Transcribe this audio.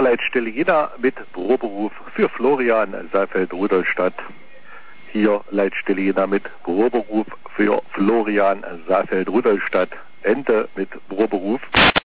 Leitstelle Jena mit Büroberuf für Florian Saalfeld-Rudolstadt. Hier Leitstelle Jena mit Büroberuf für Florian Saalfeld-Rudolstadt. Ende mit Büroberuf.